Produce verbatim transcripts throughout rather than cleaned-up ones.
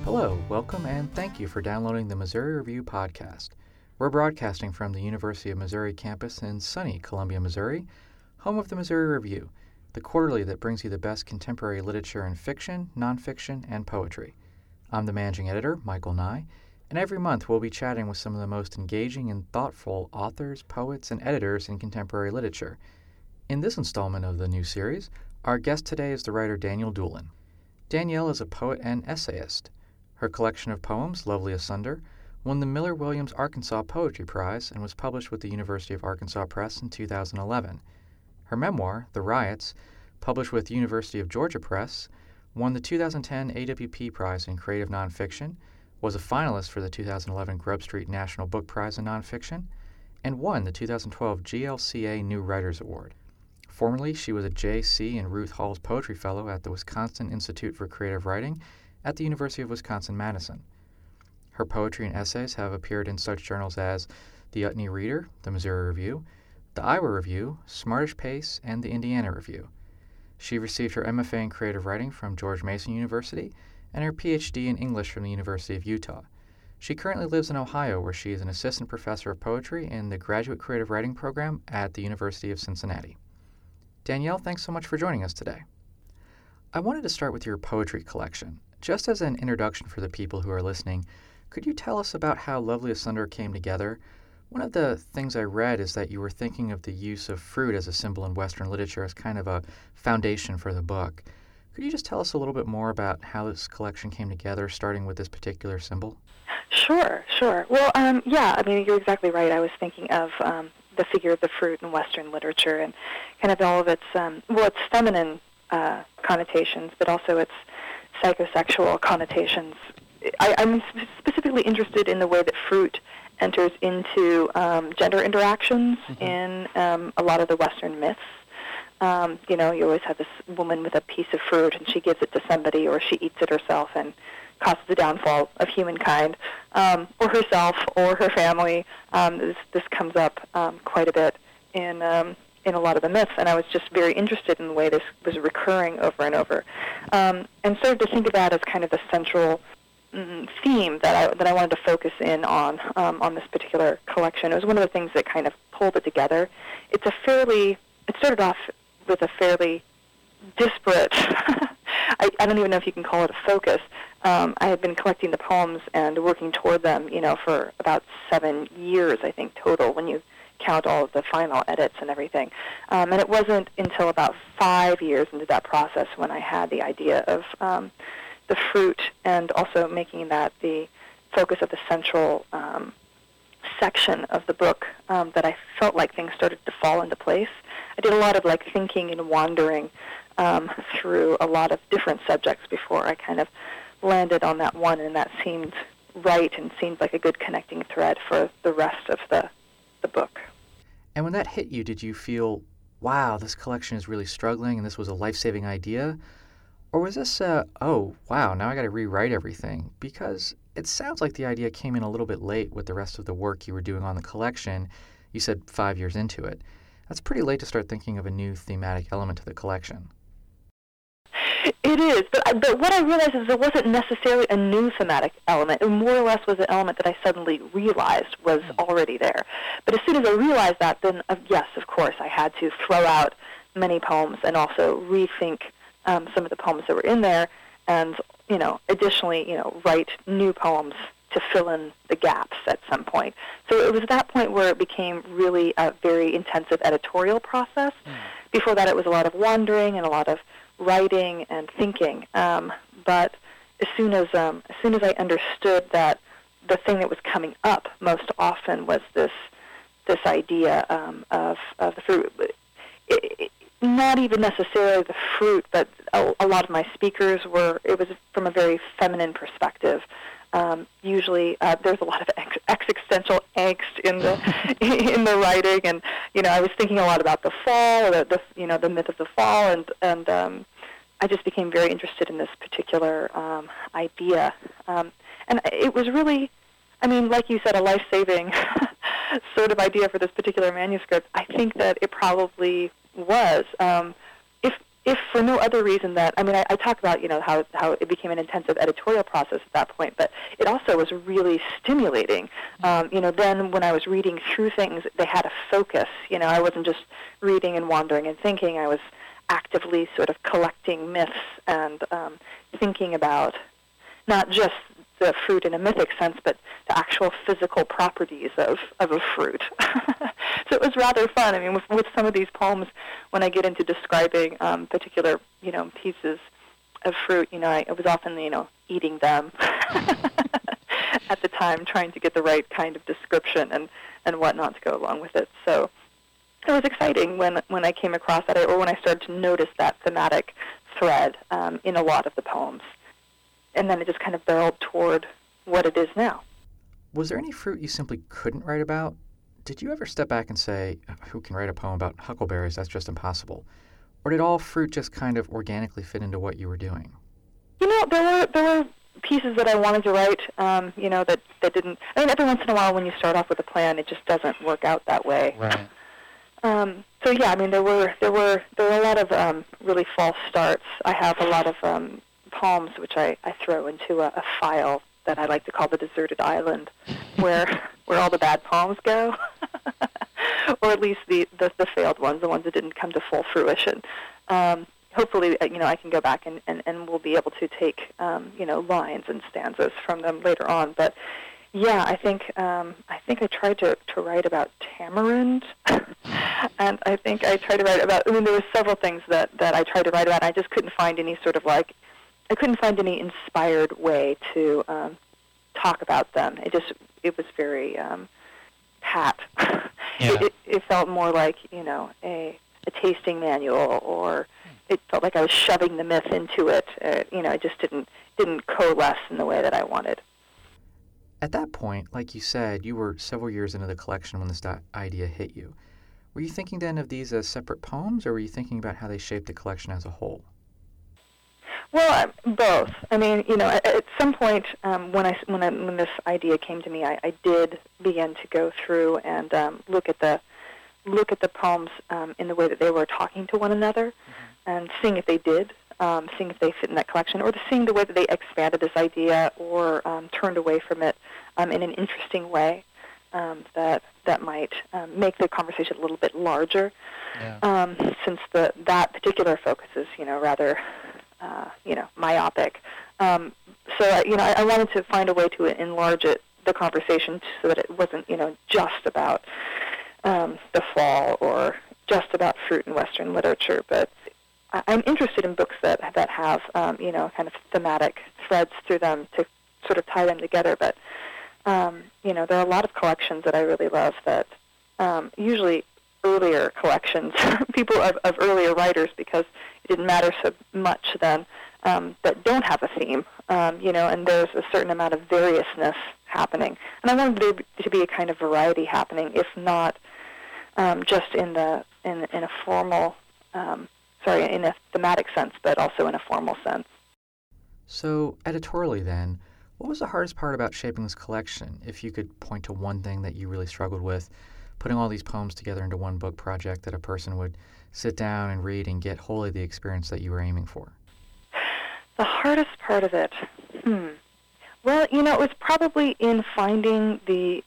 Hello, welcome, and thank you for downloading the Missouri Review podcast. We're broadcasting from the University of Missouri campus in sunny Columbia, Missouri, home of the Missouri Review, the quarterly that brings you the best contemporary literature in fiction, nonfiction, and poetry. I'm the managing editor, Michael Nye, and every month we'll be chatting with some of the most engaging and thoughtful authors, poets, and editors in contemporary literature. In this installment of the new series, our guest today is the writer Danielle Doolin. Danielle is a poet and essayist. Her collection of poems, Lovely Asunder, won the Miller Williams Arkansas Poetry Prize and was published with the University of Arkansas Press in two thousand eleven. Her memoir, The Riots, published with University of Georgia Press, won the two thousand ten A W P Prize in Creative Nonfiction, was a finalist for the two thousand eleven Grub Street National Book Prize in Nonfiction, and won the two thousand twelve G L C A New Writers Award. Formerly, she was a J C and Ruth Hall's Poetry Fellow at the Wisconsin Institute for Creative Writing at the University of Wisconsin-Madison. Her poetry and essays have appeared in such journals as the Utne Reader, the Missouri Review, the Iowa Review, Smartish Pace, and the Indiana Review. She received her M F A in Creative Writing from George Mason University and her P H D in English from the University of Utah. She currently lives in Ohio, where she is an assistant professor of poetry in the Graduate Creative Writing program at the University of Cincinnati. Danielle, thanks so much for joining us today. I wanted to start with your poetry collection. Just as an introduction for the people who are listening, could you tell us about how Lovely Asunder came together? One of the things I read is that you were thinking of the use of fruit as a symbol in Western literature as kind of a foundation for the book. Could you just tell us a little bit more about how this collection came together, starting with this particular symbol? Sure, sure. Well, um, yeah, I mean, you're exactly right. I was thinking of um, the figure of the fruit in Western literature and kind of all of its, um, well, its feminine uh, connotations, but also its psychosexual connotations. I, I'm specifically interested in the way that fruit enters into um, gender interactions mm-hmm. in um, a lot of the Western myths. Um, you know, you always have this woman with a piece of fruit, and she gives it to somebody, or she eats it herself and causes the downfall of humankind, um, or herself, or her family. Um, this, this comes up um, quite a bit in um, in a lot of the myths, and I was just very interested in the way this was recurring over and over, um, and started to think of that as kind of the central mm, theme that I that I wanted to focus in on um, on this particular collection. It was one of the things that kind of pulled it together. It's a fairly it started off with a fairly disparate, I, I don't even know if you can call it a focus. Um, I had been collecting the poems and working toward them, you know, for about seven years, I think, total, when you count all of the final edits and everything. Um, and it wasn't until about five years into that process when I had the idea of um, the fruit and also making that the focus of the central um, section of the book um, that I felt like things started to fall into place. I did a lot of like thinking and wandering um, through a lot of different subjects before I kind of landed on that one, and that seemed right and seemed like a good connecting thread for the rest of the, the book. And when that hit you, did you feel, wow, this collection is really struggling and this was a life-saving idea? Or was this, uh, oh, wow, now I got to rewrite everything? Because it sounds like the idea came in a little bit late with the rest of the work you were doing on the collection. You said five years into it. That's pretty late to start thinking of a new thematic element to the collection. It is, but, I, but what I realized is it wasn't necessarily a new thematic element. It more or less was an element that I suddenly realized was already there. But as soon as I realized that, then, uh, yes, of course, I had to throw out many poems and also rethink um, some of the poems that were in there and, you know, additionally, you know, write new poems to fill in the gaps at some point. So it was that point where it became really a very intensive editorial process. Mm. Before that, it was a lot of wandering and a lot of writing and thinking, um, but as soon as um, as soon as I understood that the thing that was coming up most often was this this idea um, of of the fruit, it, it, not even necessarily the fruit, but a, a lot of my speakers were. It was from a very feminine perspective. Um, usually, uh, there's a lot of ex- existential angst in the in the writing, and you know, I was thinking a lot about the fall, the, the you know, the myth of the fall, and and um, I just became very interested in this particular um, idea, um, and it was really, I mean, like you said, a life-saving sort of idea for this particular manuscript. I think that it probably was. Um, if if for no other reason that, I mean, I, I talk about, you know, how, how it became an intensive editorial process at that point, but it also was really stimulating. Um, you know, then when I was reading through things, they had a focus. You know, I wasn't just reading and wandering and thinking. I was actively sort of collecting myths and um, thinking about not just the fruit in a mythic sense, but the actual physical properties of, of a fruit. So it was rather fun. I mean, with, with some of these poems, when I get into describing um, particular, you know, pieces of fruit, you know, I, I was often, you know, eating them at the time, trying to get the right kind of description and, and whatnot to go along with it. So it was exciting when, when I came across that, or when I started to notice that thematic thread um, in a lot of the poems. And then it just kind of barreled toward what it is now. Was there any fruit you simply couldn't write about? Did you ever step back and say, who can write a poem about huckleberries? That's just impossible. Or did all fruit just kind of organically fit into what you were doing? You know, there were there were pieces that I wanted to write, um, you know, that, that didn't... I mean, every once in a while when you start off with a plan, it just doesn't work out that way. Right. Um, so, yeah, I mean, there were there were, there were a lot of um, really false starts. I have a lot of um, poems which I, I throw into a, a file that I like to call the deserted island, where where all the bad poems go, or at least the, the, the failed ones, the ones that didn't come to full fruition. Um, hopefully, you know, I can go back and, and, and we'll be able to take, um, you know, lines and stanzas from them later on. But yeah, I think um, I think I tried to, to write about tamarind, and I think I tried to write about. I mean, there were several things that, that I tried to write about. And I just couldn't find any sort of like. I couldn't find any inspired way to um, talk about them. It just, it was very um, pat. Yeah. It, it, it felt more like, you know, a, a tasting manual, or it felt like I was shoving the myth into it. Uh, you know, it just didn't didn't coalesce in the way that I wanted. At that point, like you said, you were several years into the collection when this idea hit you. Were you thinking then of these as separate poems, or were you thinking about how they shaped the collection as a whole? Well, both. I mean, you know, at, at some point um, when I when I, when this idea came to me, I, I did begin to go through and um, look at the look at the poems um, in the way that they were talking to one another, mm-hmm. and seeing if they did, um, seeing if they fit in that collection, or seeing the way that they expanded this idea or um, turned away from it um, in an interesting way um, that that might um, make the conversation a little bit larger. Yeah. Um, since the that particular focus is, you know, rather. Uh, you know, myopic. Um, so, uh, you know, I, I wanted to find a way to enlarge it, the conversation, so that it wasn't, you know, just about um, the fall or just about fruit in Western literature. But I, I'm interested in books that that have, um, you know, kind of thematic threads through them to sort of tie them together. But, um, you know, there are a lot of collections that I really love that um, usually earlier collections, people of, of earlier writers, because it didn't matter so much then, um, that don't have a theme, um, you know, and there's a certain amount of variousness happening. And I wanted there to be a kind of variety happening, if not um, just in the in in a formal, um, sorry, in a thematic sense, but also in a formal sense. So editorially then, what was the hardest part about shaping this collection, if you could point to one thing that you really struggled with, putting all these poems together into one book project that a person would sit down and read and get wholly the experience that you were aiming for? The hardest part of it? Hmm. Well, you know, it was probably in finding the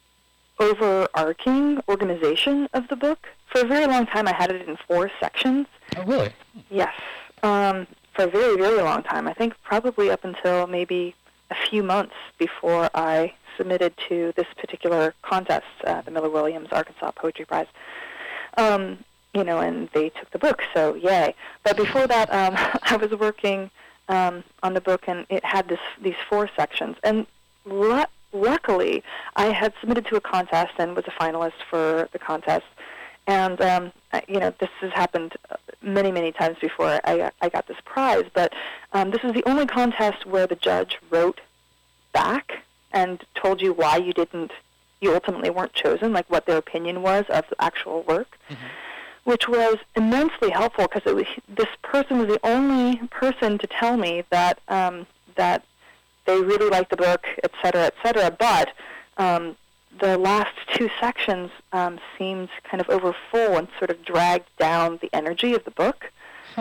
overarching organization of the book. For a very long time, I had it in four sections. Oh, really? Yes. Um, for a very, very long time. I think probably up until maybe a few months before I submitted to this particular contest, uh, the Miller Williams Arkansas Poetry Prize. Um, you know, and they took the book, so yay. But before that, um, I was working um, on the book, and it had this these four sections. And lu- luckily, I had submitted to a contest and was a finalist for the contest. And, um, you know, this has happened many, many times before I, I got this prize, but um, this was the only contest where the judge wrote back and told you why you didn't, you ultimately weren't chosen, like what their opinion was of the actual work, mm-hmm. which was immensely helpful, because it was, this person was the only person to tell me that um, that they really liked the book, et cetera, et cetera, but um, the last two sections um, seemed kind of overfull and sort of dragged down the energy of the book. Huh.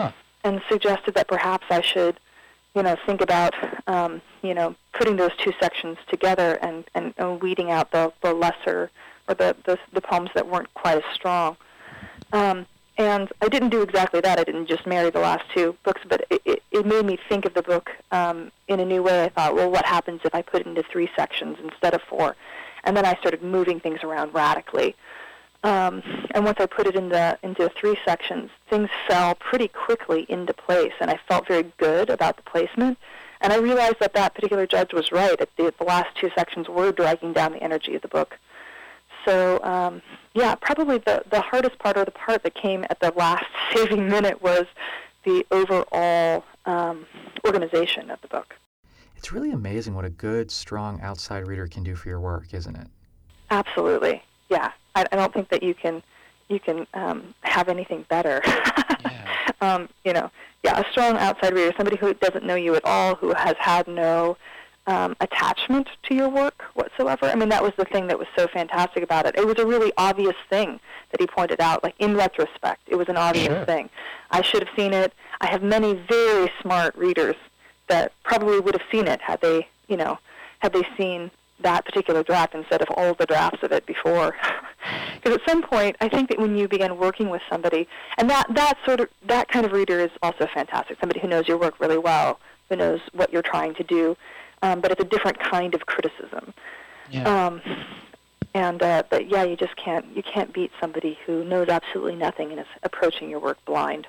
and suggested that perhaps I should, you know, think about, um, you know, putting those two sections together and, and, and weeding out the, the lesser, or the, the, the poems that weren't quite as strong. Um, and I didn't do exactly that. I didn't just marry the last two books, but it, it, it made me think of the book um, in a new way. I thought, well, what happens if I put it into three sections instead of four? And then I started moving things around radically. Um, and once I put it into, into three sections, things fell pretty quickly into place, and I felt very good about the placement. And I realized that that particular judge was right. That the, the last two sections were dragging down the energy of the book. So, um, yeah, probably the, the hardest part, or the part that came at the last saving minute, was the overall um, organization of the book. It's really amazing what a good, strong outside reader can do for your work, isn't it? Absolutely, yeah. I, I don't think that you can you can um, have anything better. Yeah. um, you know, yeah, a strong outside reader, somebody who doesn't know you at all, who has had no um, attachment to your work whatsoever. I mean, that was the thing that was so fantastic about it. It was a really obvious thing that he pointed out. Like, in retrospect, it was an obvious Sure. thing. I should have seen it. I have many very smart readers that probably would have seen it had they, you know, had they seen that particular draft instead of all the drafts of it before. Because at some point, I think that when you begin working with somebody, and that, that sort of, that kind of reader is also fantastic, somebody who knows your work really well, who knows what you're trying to do, um, but it's a different kind of criticism. Yeah. Um, and, uh, but yeah, you just can't, you can't beat somebody who knows absolutely nothing and is approaching your work blind.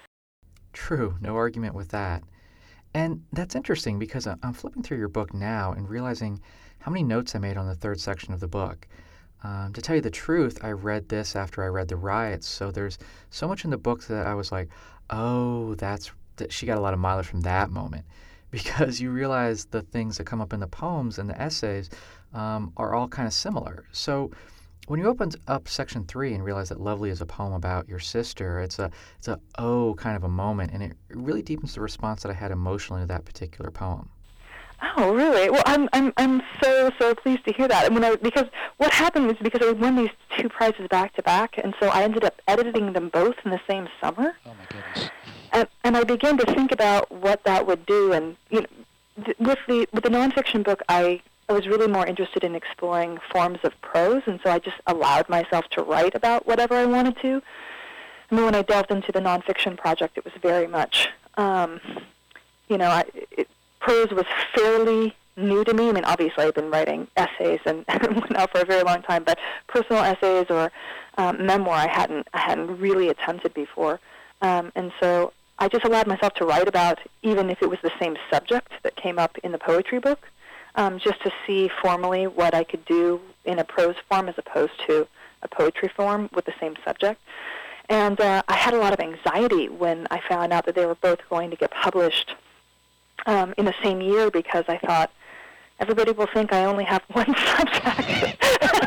True, no argument with that. And that's interesting because I- I'm flipping through your book now and realizing how many notes I made on the third section of the book. Um, to tell you the truth, I read this after I read The Riots, so there's so much in the book that I was like, oh, that's that she got a lot of mileage from that moment. Because you realize the things that come up in the poems and the essays um, are all kind of similar. So when you opened up section three and realize that Lovely is a poem about your sister, it's a it's a oh kind of a moment, and it really deepens the response that I had emotionally to that particular poem. Oh, really? Well, I'm I'm I'm so so pleased to hear that. And when I because what happened was because I won these two prizes back to back, and so I ended up editing them both in the same summer. Oh my goodness. And and I began to think about what that would do. And you know, th- with the with the nonfiction book, I I was really more interested in exploring forms of prose, and so I just allowed myself to write about whatever I wanted to. And then when I delved into the nonfiction project, it was very much, um, you know, I, it, prose was fairly new to me. I mean, obviously I've been writing essays and, and whatnot for a very long time, but personal essays or um, memoir I hadn't I hadn't really attempted before. Um, and so I just allowed myself to write about, even if it was the same subject that came up in the poetry book, um, just to see formally what I could do in a prose form as opposed to a poetry form with the same subject. And uh, I had a lot of anxiety when I found out that they were both going to get published um, in the same year, because I thought, everybody will think I only have one subject.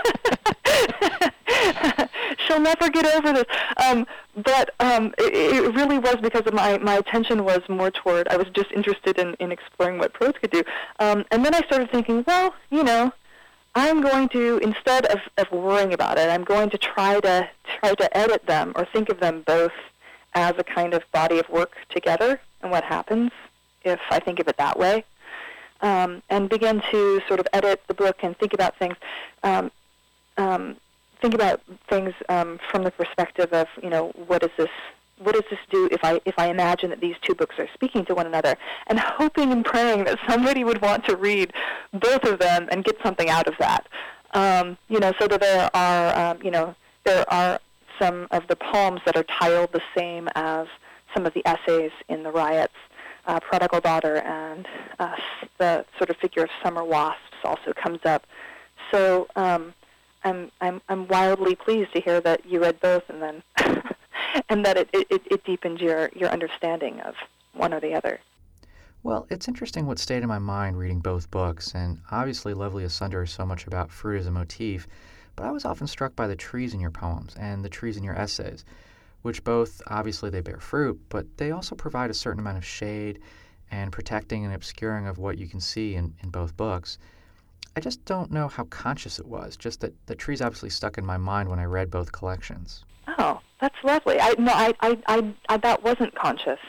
She'll never get over this. Um, but um, it, it really was because of my, my attention was more toward, I was just interested in, in exploring what prose could do. Um, and then I started thinking, well, you know, I'm going to, instead of, of worrying about it, I'm going to try to try to edit them or think of them both as a kind of body of work together, and what happens if I think of it that way. Um, and begin to sort of edit the book and think about things, um, um, think about things um, from the perspective of, you know, what does this, what does this do if I if I imagine that these two books are speaking to one another, and hoping and praying that somebody would want to read both of them and get something out of that. Um, you know, so that there are, um, you know, there are some of the poems that are titled the same as some of the essays in The Riots. Uh, Prodigal Daughter and uh, the sort of figure of summer wasps also comes up. So um, I'm I'm I'm wildly pleased to hear that you read both, and then and that it, it, it deepened your, your understanding of one or the other. Well, it's interesting what stayed in my mind reading both books, and obviously Lovely Asunder is so much about fruit as a motif, but I was often struck by the trees in your poems and the trees in your essays, which both, obviously they bear fruit, but they also provide a certain amount of shade and protecting and obscuring of what you can see in, in both books. I just don't know how conscious it was, just that the trees obviously stuck in my mind when I read both collections. Oh, that's lovely. I no, I, I, I, I that wasn't conscious,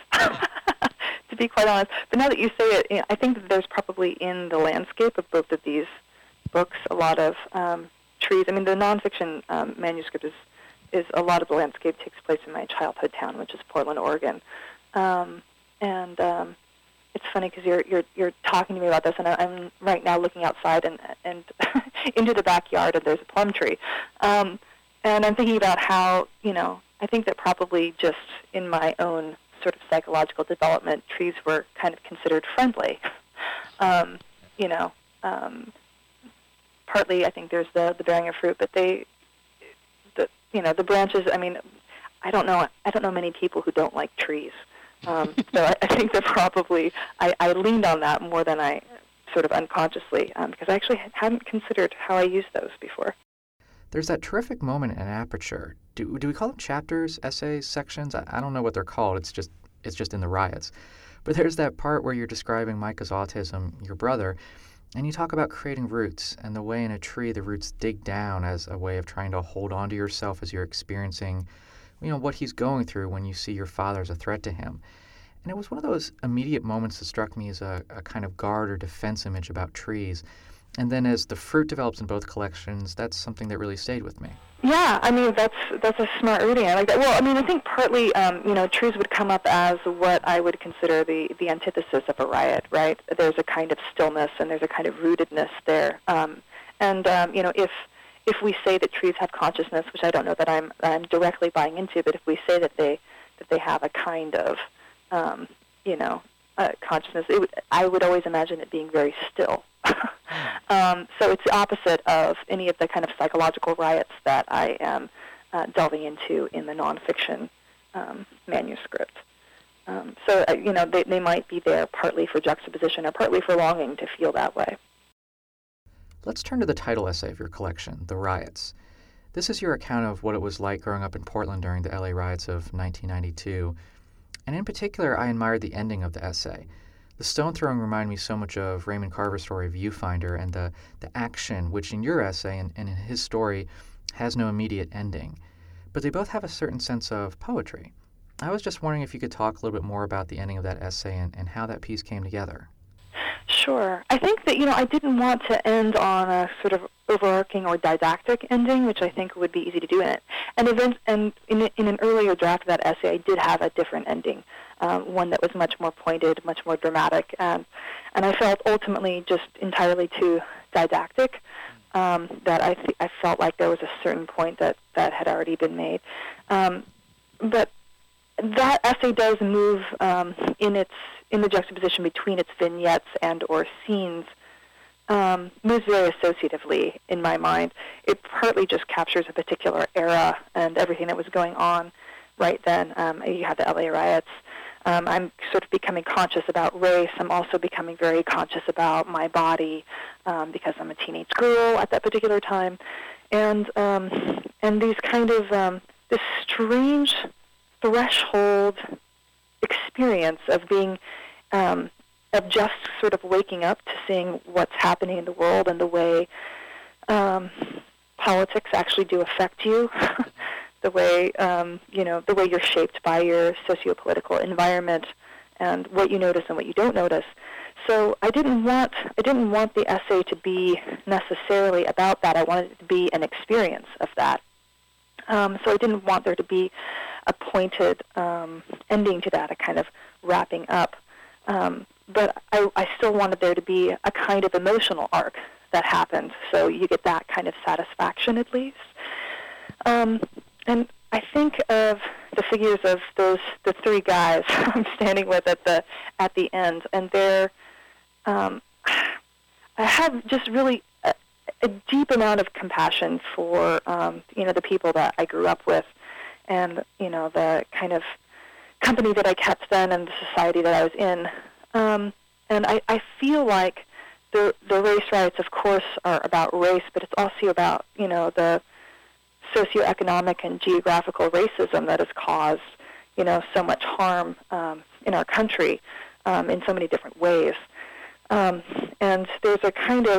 to be quite honest. But now that you say it, you know, I think that there's probably in the landscape of both of these books a lot of um, trees. I mean, the nonfiction um, manuscript is, is a lot of the landscape takes place in my childhood town, which is Portland, Oregon. Um, and um, it's funny because you're you're you're talking to me about this, and I, I'm right now looking outside and and into the backyard, and there's a plum tree. Um, And I'm thinking about how, you know, I think that probably just in my own sort of psychological development, trees were kind of considered friendly. um, you know, um, partly I think there's the, the bearing of fruit, but they, the you know, the branches, I mean, I don't know, I don't know many people who don't like trees. Um, so I, I think that probably I, I leaned on that more than I sort of unconsciously, um, because I actually hadn't considered how I used those before. There's that terrific moment in Aperture. Do, do we call them chapters, essays, sections? I, I don't know what they're called. It's just it's just in the riots. But there's that part where you're describing Micah's autism, your brother, and you talk about creating roots and the way in a tree the roots dig down as a way of trying to hold on to yourself as you're experiencing, you know, what he's going through when you see your father as a threat to him. And it was one of those immediate moments that struck me as a, a kind of guard or defense image about trees. And then as the fruit develops in both collections, that's something that really stayed with me. Yeah, I mean, that's that's a smart reading. I like that. Well, I mean, I think partly, um, you know, trees would come up as what I would consider the, the antithesis of a riot, right? There's a kind of stillness and there's a kind of rootedness there. Um, and, um, you know, if if we say that trees have consciousness, which I don't know that I'm I'm directly buying into, but if we say that they that they have a kind of, um, you know, uh, consciousness, it would, I would always imagine it being very still. Um, so it's the opposite of any of the kind of psychological riots that I am uh, delving into in the nonfiction um, manuscript. Um, so, uh, you know, they, they might be there partly for juxtaposition or partly for longing to feel that way. Let's turn to the title essay of your collection, The Riots. This is your account of what it was like growing up in Portland during the L A riots of nineteen ninety-two. And in particular, I admired the ending of the essay. The stone throwing reminded me so much of Raymond Carver's story Viewfinder, and the, the action, which in your essay and, and in his story has no immediate ending. But they both have a certain sense of poetry. I was just wondering if you could talk a little bit more about the ending of that essay and, and how that piece came together. Sure. I think that, you know, I didn't want to end on a sort of overarching or didactic ending, which I think would be easy to do in it. And, event, and in, in an earlier draft of that essay, I did have a different ending. Um, one that was much more pointed, much more dramatic, um, and I felt ultimately just entirely too didactic. Um, that I th- I felt like there was a certain point that, that had already been made, um, but that essay does move um, in its in the juxtaposition between its vignettes and or scenes. Um, moves very associatively in my mind. It partly just captures a particular era and everything that was going on right then. Um, you had the L A riots. Um, I'm sort of becoming conscious about race. I'm also becoming very conscious about my body um, because I'm a teenage girl at that particular time, and um, and these kind of um, this strange threshold experience of being um, of just sort of waking up to seeing what's happening in the world and the way um, politics actually do affect you. The way um, you know, the way you're shaped by your socio-political environment, and what you notice and what you don't notice. So I didn't want I didn't want the essay to be necessarily about that. I wanted it to be an experience of that. Um, so I didn't want there to be a pointed um, ending to that, a kind of wrapping up. Um, but I, I still wanted there to be a kind of emotional arc that happened. So you get that kind of satisfaction at least. Um, And I think of the figures of those the three guys I'm standing with at the at the end, and they're um, I have just really a, a deep amount of compassion for um, you know the people that I grew up with, and you know the kind of company that I kept then, and the society that I was in, um, and I, I feel like the the race riots, of course, are about race, but it's also about you know the socioeconomic and geographical racism that has caused, you know, so much harm um, in our country um, in so many different ways. Um, and there's a kind of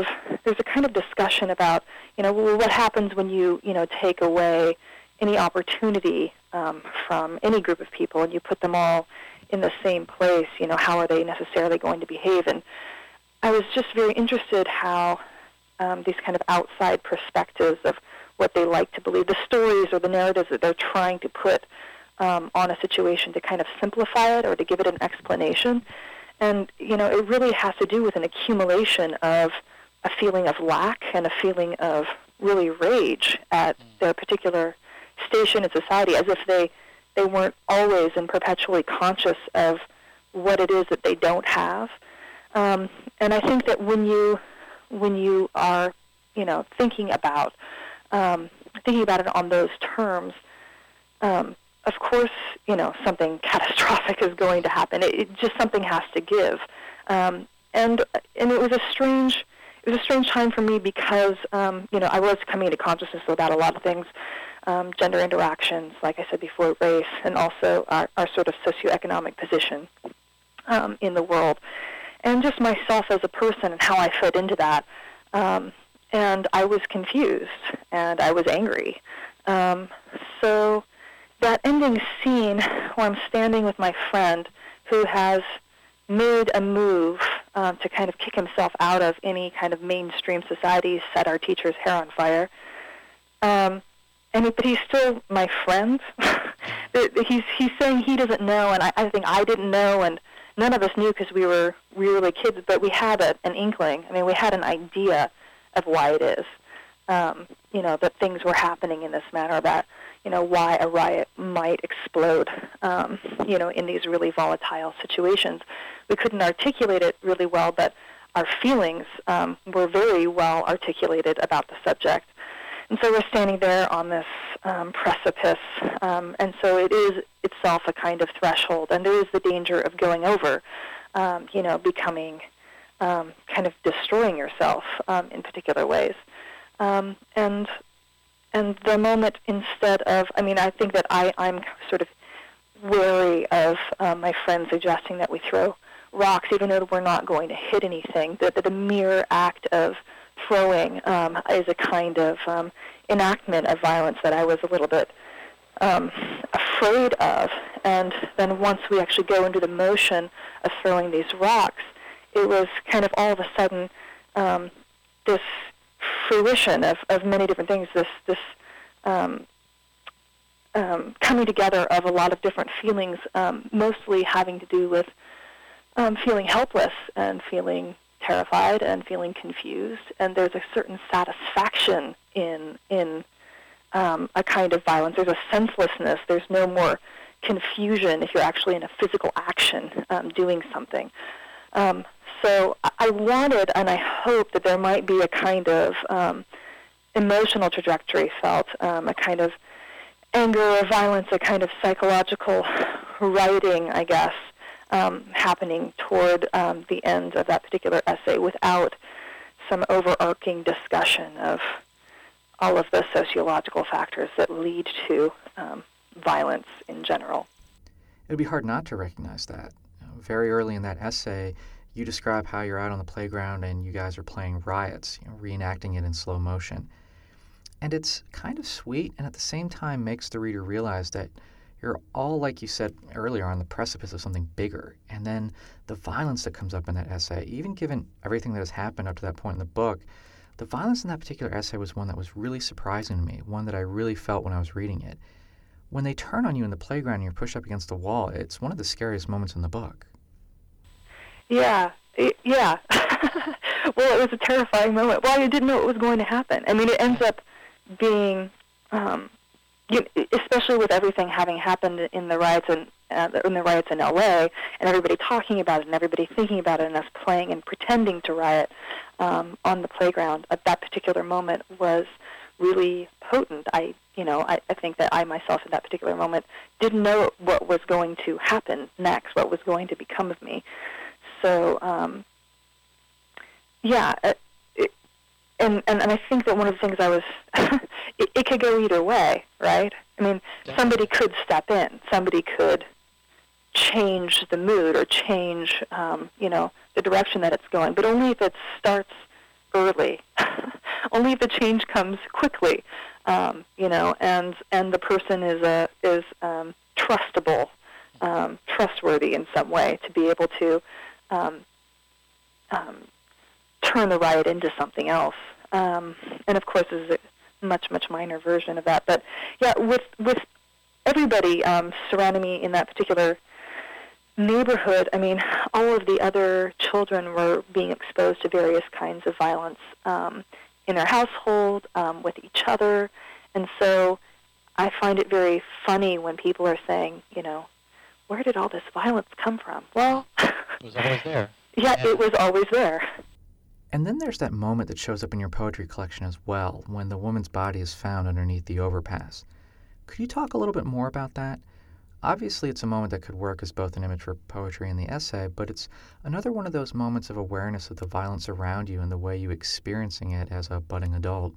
there's a kind of discussion about, you know, well, what happens when you, you know, take away any opportunity um, from any group of people and you put them all in the same place, you know, how are they necessarily going to behave? And I was just very interested how um, these kind of outside perspectives of what they like to believe, the stories or the narratives that they're trying to put um, on a situation to kind of simplify it or to give it an explanation. And, you know, it really has to do with an accumulation of a feeling of lack and a feeling of really rage at their particular station in society, as if they, they weren't always and perpetually conscious of what it is that they don't have. Um, and I think that when you when you are, you know, thinking about um, thinking about it on those terms, um, of course, you know, something catastrophic is going to happen. It, it just something has to give. Um, and and it was a strange it was a strange time for me because um, you know, I was coming into consciousness about a lot of things. Um, gender interactions, like I said before, race, and also our, our sort of socioeconomic position um, in the world, and just myself as a person and how I fit into that. Um, and I was confused, and I was angry. Um, so that ending scene where I'm standing with my friend who has made a move um, to kind of kick himself out of any kind of mainstream society, set our teacher's hair on fire, um, And he, but he's still my friend. he's he's saying he doesn't know, and I, I think I didn't know, and none of us knew because we were we were really kids. But we had a, an inkling. I mean, we had an idea of why it is. Um, you know, that things were happening in this manner. That you know why a riot might explode. Um, you know, in these really volatile situations, we couldn't articulate it really well, but our feelings um, were very well articulated about the subject. And so we're standing there on this um, precipice, um, and so it is itself a kind of threshold, and there is the danger of going over, um, you know, becoming um, kind of destroying yourself um, in particular ways. Um, and and the moment instead of, I mean, I think that I, I'm sort of wary of um, my friends suggesting that we throw rocks, even though we're not going to hit anything, that, that the mere act of throwing um, is a kind of um, enactment of violence that I was a little bit um, afraid of. And then once we actually go into the motion of throwing these rocks, it was kind of all of a sudden um, this fruition of, of many different things, this, this um, um, coming together of a lot of different feelings, um, mostly having to do with um, feeling helpless and feeling terrified and feeling confused, and there's a certain satisfaction in in um, a kind of violence. There's a senselessness. There's no more confusion if you're actually in a physical action um, doing something. Um, so I wanted, and I hope that there might be a kind of um, emotional trajectory felt, um, a kind of anger or violence, a kind of psychological writing, I guess, Um, happening toward um, the end of that particular essay without some overarching discussion of all of the sociological factors that lead to um, violence in general. It would be hard not to recognize that. You know, very early in that essay, you describe how you're out on the playground and you guys are playing riots, you know, reenacting it in slow motion. And it's kind of sweet and at the same time makes the reader realize that you're all, like you said earlier, on the precipice of something bigger. And then the violence that comes up in that essay, even given everything that has happened up to that point in the book, the violence in that particular essay was one that was really surprising to me, one that I really felt when I was reading it. When they turn on you in the playground and you're pushed up against the wall, it's one of the scariest moments in the book. Yeah, it, yeah. Well, it was a terrifying moment. Well, you didn't know what was going to happen. I mean, it ends up being... Um, You, especially with everything having happened in the riots in, uh, in the riots in L A, and everybody talking about it, and everybody thinking about it, and us playing and pretending to riot um, on the playground at that particular moment was really potent. I, you know, I, I think that I myself in that particular moment didn't know what was going to happen next, what was going to become of me. So, um, yeah. It, it, And, and, and I think that one of the things I was, it, it could go either way, right? I mean, Yeah. somebody could step in. Somebody could change the mood or change, um, you know, the direction that it's going, but only if it starts early. only if the change comes quickly, um, you know, and and the person is a is um, trustable, um, trustworthy in some way to be able to um, um, turn the riot into something else. Um, and of course, this is a much much minor version of that. But yeah, with with everybody um, surrounding me in that particular neighborhood, I mean, all of the other children were being exposed to various kinds of violence um, in their household, um, with each other, and so I find it very funny when people are saying, you know, where did all this violence come from? Well, it was always there. Yeah, yeah, it was always there. And then there's that moment that shows up in your poetry collection as well, when the woman's body is found underneath the overpass. Could you talk a little bit more about that? Obviously, it's a moment that could work as both an image for poetry and the essay, but it's another one of those moments of awareness of the violence around you and the way you experiencing it as a budding adult.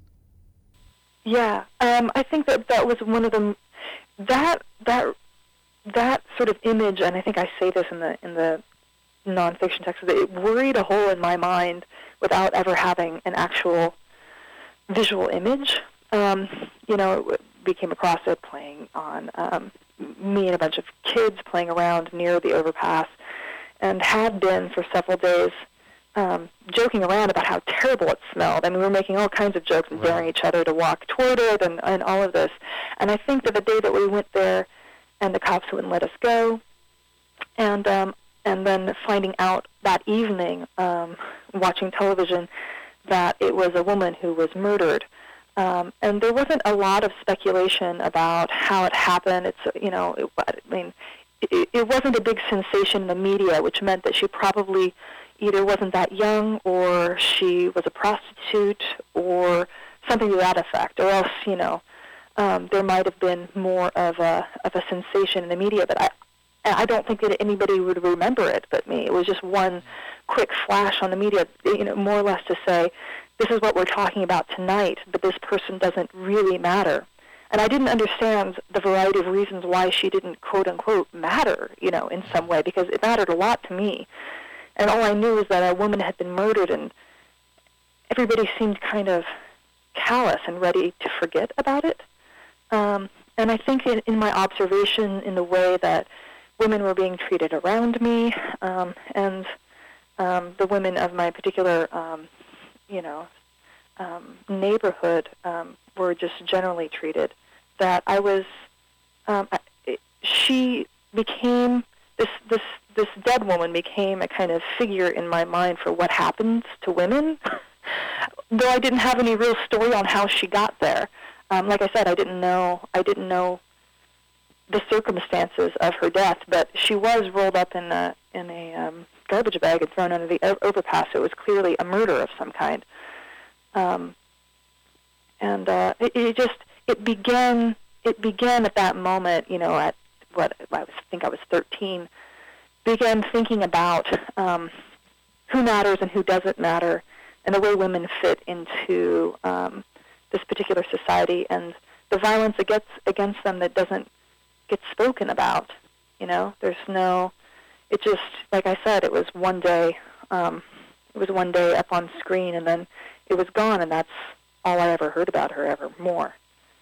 Yeah, um, I think that that was one of the that that that sort of image, and I think I say this in the in the nonfiction text, that it worried a hole in my mind without ever having an actual visual image. Um, you know, it, we came across it playing on. Um, me and a bunch of kids playing around near the overpass, and had been for several days um, joking around about how terrible it smelled. I mean, we were making all kinds of jokes and Right. daring each other to walk toward it and, and all of this. And I think that the day that we went there and the cops wouldn't let us go, and um, and then finding out that evening, um, watching television, that it was a woman who was murdered. Um, and there wasn't a lot of speculation about how it happened. It's, you know, it, I mean, it, it wasn't a big sensation in the media, which meant that she probably either wasn't that young, or she was a prostitute, or something to that effect, or else, you know, um, there might have been more of a of a sensation in the media. But I, I don't think that anybody would remember it but me. It was just one quick flash on the media, you know, more or less to say, this is what we're talking about tonight, but this person doesn't really matter. And I didn't understand the variety of reasons why she didn't, quote-unquote, matter, you know, in some way, because it mattered a lot to me. And all I knew was that a woman had been murdered, and everybody seemed kind of callous and ready to forget about it. Um, and I think in, in my observation in the way that women were being treated around me, um, and um, the women of my particular um, you know, um, neighborhood um, were just generally treated, that I was, um, I, it, she became, this, this, this dead woman became a kind of figure in my mind for what happens to women, though I didn't have any real story on how she got there. Um, like I said, I didn't know, I didn't know the circumstances of her death, but she was rolled up in a, in a, um, garbage bag and thrown under the overpass. It was clearly a murder of some kind. Um, and uh, it, it just, it began, it began at that moment, you know, at what, I was, think I was thirteen, began thinking about um, who matters and who doesn't matter, and the way women fit into um, this particular society, and the violence against, against them that doesn't get spoken about. You know, there's no... It just, like I said, it was one day, um, it was one day up on screen, and then it was gone, and that's all I ever heard about her ever more.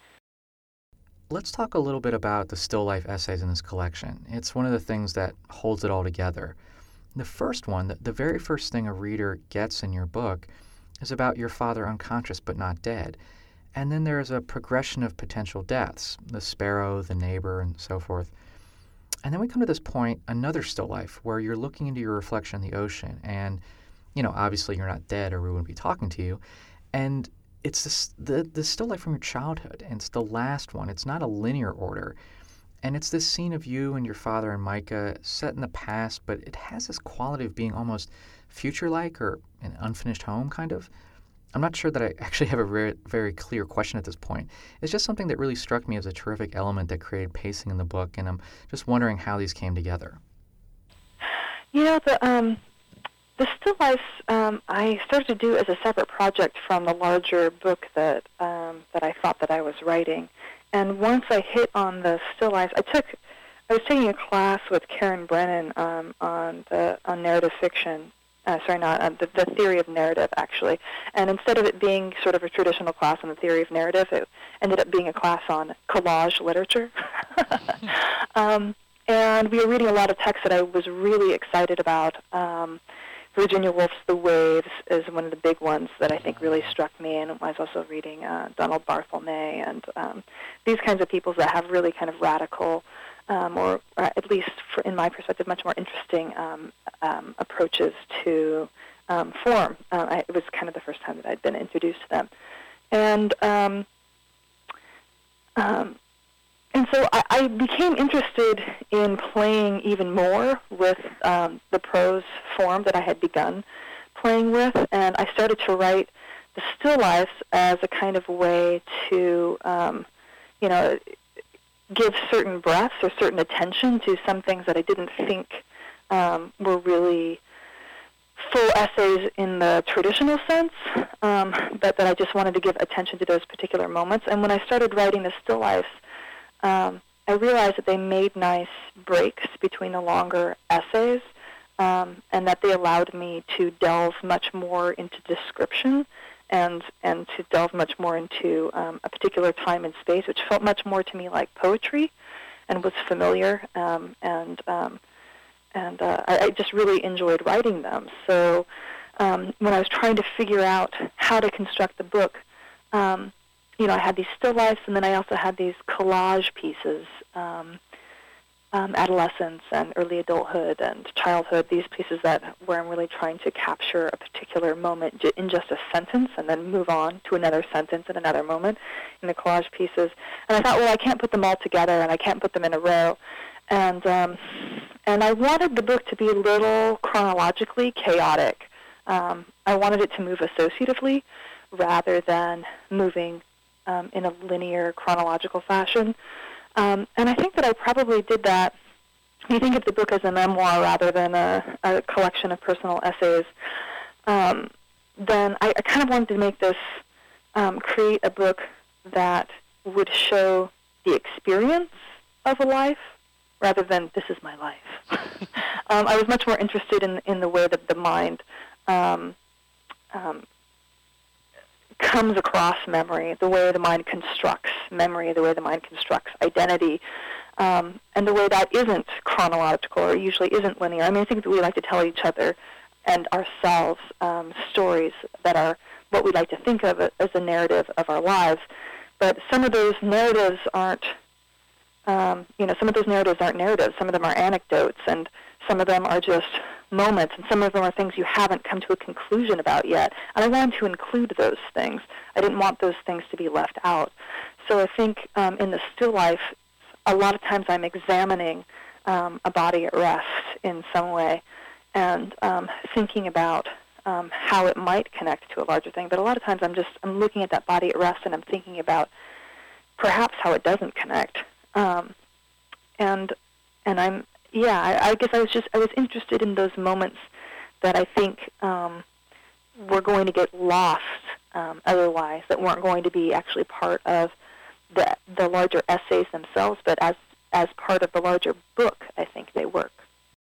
Let's talk a little bit about the still life essays in this collection. It's one of the things that holds it all together. The first one, the, the very first thing a reader gets in your book, is about your father unconscious but not dead. And then there's a progression of potential deaths, the sparrow, the neighbor, and so forth. And then we come to this point, another still life, where you're looking into your reflection in the ocean. And, you know, obviously you're not dead or we wouldn't be talking to you. And it's this, the, the still life from your childhood. And it's the last one. It's not a linear order. And it's this scene of you and your father and Micah set in the past, but it has this quality of being almost future-like or an unfinished home, kind of. I'm not sure that I actually have a very, very clear question at this point. It's just something that really struck me as a terrific element that created pacing in the book, and I'm just wondering how these came together. You know, the um, the still lifes um, I started to do as a separate project from the larger book that um, that I thought that I was writing. And once I hit on the still lifes, I took I was taking a class with Karen Brennan um, on the on narrative fiction Uh, sorry, not uh, the, the theory of narrative, actually. And instead of it being sort of a traditional class on the theory of narrative, it ended up being a class on collage literature. um, and we were reading a lot of texts that I was really excited about. Um, Virginia Woolf's The Waves is one of the big ones that I think really struck me, and I was also reading uh, Donald Barthelme and um, these kinds of people that have really kind of radical, um, or, or at least for, in my perspective, much more interesting um, um, approaches to um, form. Uh, I, it was kind of the first time that I'd been introduced to them. And um, um, And so I, I became interested in playing even more with um, the prose form that I had begun playing with, and I started to write the still lifes as a kind of way to, um, you know, give certain breaths or certain attention to some things that I didn't think um, were really full essays in the traditional sense, um, but that I just wanted to give attention to those particular moments. And when I started writing the still lifes, Um, I realized that they made nice breaks between the longer essays, um, and that they allowed me to delve much more into description and and to delve much more into um, a particular time and space, which felt much more to me like poetry and was familiar, um, and um, and uh, I, I just really enjoyed writing them. So um, when I was trying to figure out how to construct the book, um, you know, I had these still lifes, and then I also had these collage pieces, um, um, adolescence and early adulthood and childhood, these pieces that where I'm really trying to capture a particular moment j- in just a sentence and then move on to another sentence in another moment in the collage pieces. And I thought, well, I can't put them all together, and I can't put them in a row. And, um, and I wanted the book to be a little chronologically chaotic. Um, I wanted it to move associatively rather than moving Um, in a linear chronological fashion. Um, and I think that I probably did that. If you think of the book as a memoir rather than a, a collection of personal essays, um, then I, I kind of wanted to make this, um, create a book that would show the experience of a life rather than this is my life. um, I was much more interested in, in the way that the mind um, um, comes across memory, the way the mind constructs memory, the way the mind constructs identity, um, and the way that isn't chronological or usually isn't linear. I mean, I think that we like to tell each other and ourselves um, stories that are what we like to think of as a narrative of our lives, but some of those narratives aren't, um, you know, some of those narratives aren't narratives. Some of them are anecdotes, and some of them are just moments, and some of them are things you haven't come to a conclusion about yet. And I wanted to include those things. I didn't want those things to be left out. So I think um, in the still life, a lot of times I'm examining um, a body at rest in some way and um, thinking about um, how it might connect to a larger thing. But a lot of times I'm just I'm looking at that body at rest and I'm thinking about perhaps how it doesn't connect. Um, and and I'm Yeah, I, I guess I was just I was interested in those moments that I think um, were going to get lost um, otherwise, that weren't going to be actually part of the the larger essays themselves, but as as part of the larger book, I think they work.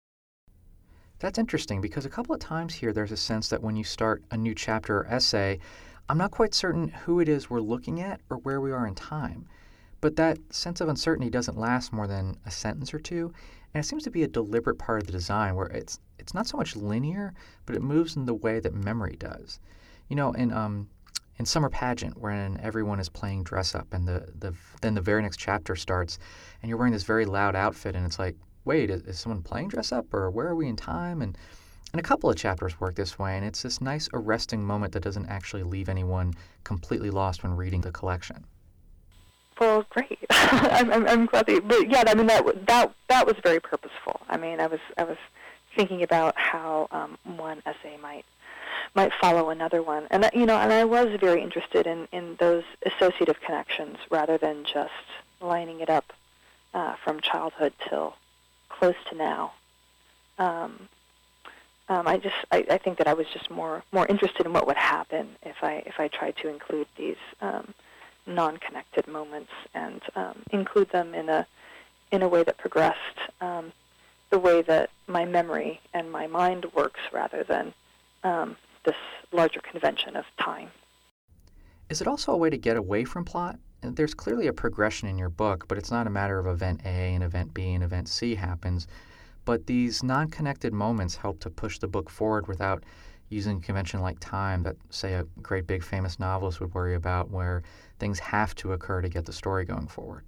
That's interesting because a couple of times here there's a sense that when you start a new chapter or essay, I'm not quite certain who it is we're looking at or where we are in time. But that sense of uncertainty doesn't last more than a sentence or two, and it seems to be a deliberate part of the design where it's it's not so much linear, but it moves in the way that memory does. You know, in um in Summer Pageant, wherein everyone is playing dress up, and the, the then the very next chapter starts, and you're wearing this very loud outfit, and it's like, wait, is, is someone playing dress up, or where are we in time? And and a couple of chapters work this way, and it's this nice arresting moment that doesn't actually leave anyone completely lost when reading the collection. Well, great. I'm, I'm, I'm glad that. You, but yeah, I mean that that that was very purposeful. I mean, I was I was thinking about how um, one essay might might follow another one, and that, you know, and I was very interested in, in those associative connections rather than just lining it up uh, from childhood till close to now. Um, um, I just I, I think that I was just more more interested in what would happen if I if I tried to include these. Um, non-connected moments and um, include them in a in a way that progressed um, the way that my memory and my mind works rather than um, this larger convention of time. Is it also a way to get away from plot? And there's clearly a progression in your book, but it's not a matter of event A and event B and event C happens. But these non-connected moments help to push the book forward without using a convention like time that, say, a great big famous novelist would worry about, where things have to occur to get the story going forward.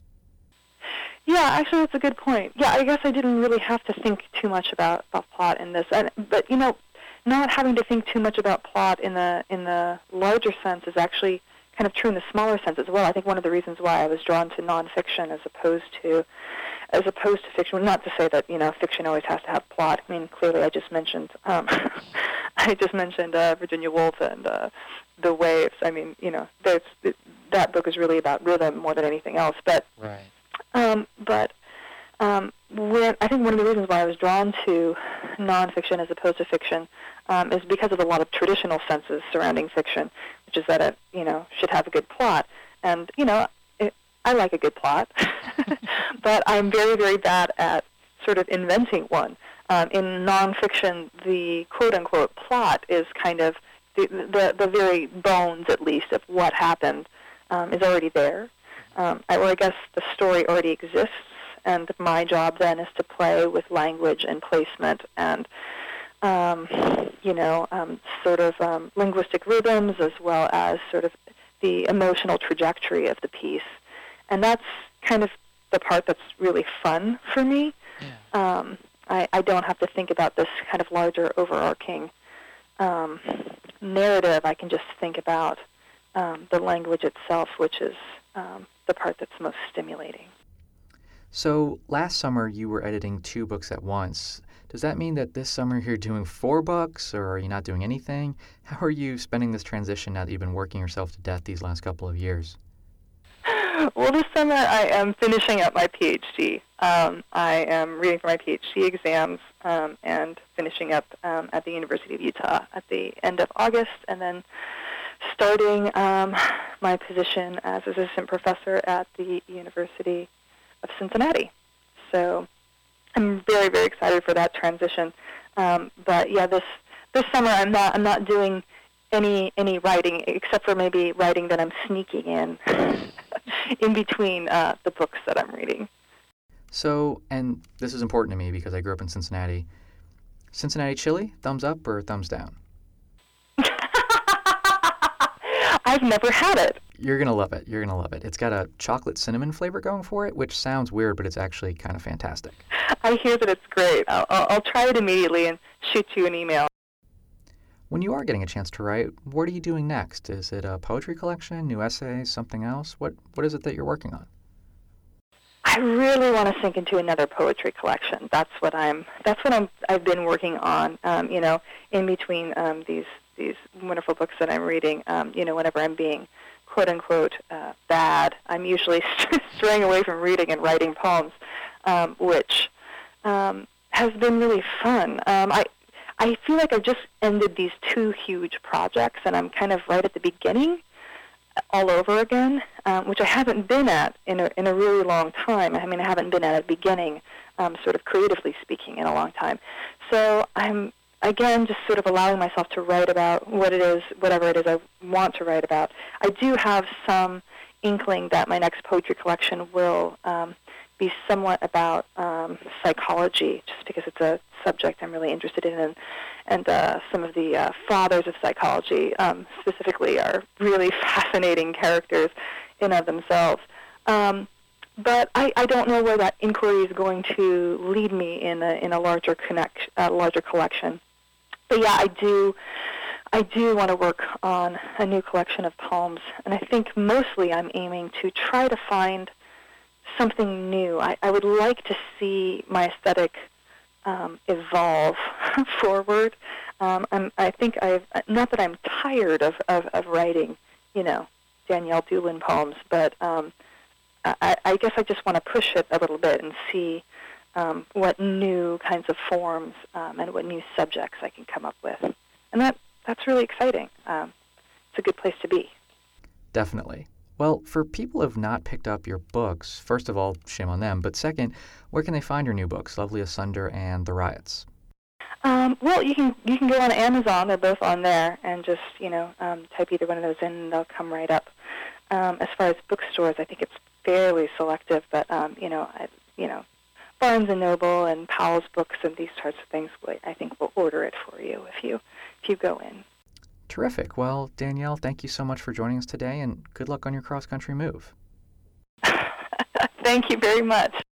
Yeah, actually, that's a good point. Yeah, I guess I didn't really have to think too much about, about plot in this. And, but, you know, not having to think too much about plot in the in the larger sense is actually kind of true in the smaller sense as well. I think one of the reasons why I was drawn to nonfiction as opposed to as opposed to fiction, not to say that, you know, fiction always has to have plot. I mean, clearly I just mentioned um, I just mentioned uh, Virginia Woolf and uh, The Waves. I mean, you know, there's, that book is really about rhythm more than anything else. But right. Um, but um, when, I think one of the reasons why I was drawn to nonfiction as opposed to fiction um, is because of a lot of traditional senses surrounding fiction, which is that it, you know, should have a good plot. And, you know, it, I like a good plot, but I'm very, very bad at sort of inventing one. Um, in nonfiction, the quote-unquote plot is kind of the, the, the very bones, at least, of what happened um, is already there. Um, I, well, I guess the story already exists, and my job then is to play with language and placement and, um, you know, um, sort of um, linguistic rhythms, as well as sort of the emotional trajectory of the piece. And that's kind of the part that's really fun for me. Yeah. Um, I, I don't have to think about this kind of larger overarching um, narrative. I can just think about um, the language itself, which is um, the part that's most stimulating. So last summer you were editing two books at once. Does that mean that this summer you're doing four books, or are you not doing anything? How are you spending this transition now that you've been working yourself to death these last couple of years? Well, this summer I am finishing up my PhD. Um, I am reading for my PhD exams um, and finishing up um, at the University of Utah at the end of August, and then starting um, my position as assistant professor at the University of Cincinnati. So I'm very, very excited for that transition. Um, but yeah, this this summer I'm not I'm not doing any any writing except for maybe writing that I'm sneaking in in between uh, the books that I'm reading. So, and this is important to me because I grew up in Cincinnati. Cincinnati chili, thumbs up or thumbs down? I've never had it. You're going to love it. You're going to love it. It's got a chocolate cinnamon flavor going for it, which sounds weird, but it's actually kind of fantastic. I hear that it's great. I'll, I'll, I'll try it immediately and shoot you an email. When you are getting a chance to write, what are you doing next? Is it a poetry collection, new essays, something else? What What is it that you're working on? I really want to sink into another poetry collection. That's what I'm. That's what I'm. I've been working on. Um, you know, in between um, these these wonderful books that I'm reading. Um, you know, whenever I'm being quote unquote uh, bad, I'm usually straying away from reading and writing poems, um, which um, has been really fun. Um, I. I feel like I've just ended these two huge projects, and I'm kind of right at the beginning all over again, um, which I haven't been at in a, in a really long time. I mean, I haven't been at a beginning, um, sort of creatively speaking, in a long time. So I'm, again, just sort of allowing myself to write about what it is, whatever it is I want to write about. I do have some inkling that my next poetry collection will um, be somewhat about um, psychology, just because it's a subject I'm really interested in, and, and uh, some of the uh, fathers of psychology um, specifically are really fascinating characters in of themselves. Um, but I, I don't know where that inquiry is going to lead me in a in a larger connect, uh, larger collection. But yeah, I do. I do want to work on a new collection of poems, and I think mostly I'm aiming to try to find something new. I, I would like to see my aesthetic um, evolve forward. Um, I'm, I think I've, not that I'm tired of, of, of writing, you know, Danielle Doolin poems, but um, I, I guess I just want to push it a little bit and see um, what new kinds of forms um, and what new subjects I can come up with. And that that's really exciting. Um, it's a good place to be. Definitely. Well, for people who have not picked up your books, first of all, shame on them, but second, where can they find your new books, Lovely Asunder and The Riots? Um, well, you can you can go on Amazon. They're both on there, and just you know um, type either one of those in, and they'll come right up. Um, as far as bookstores, I think it's fairly selective, but um, you know, I, you know, Barnes and Noble and Powell's Books and these types of things, I think will order it for you if you if you go in. Terrific. Well, Danielle, thank you so much for joining us today, and good luck on your cross-country move. Thank you very much.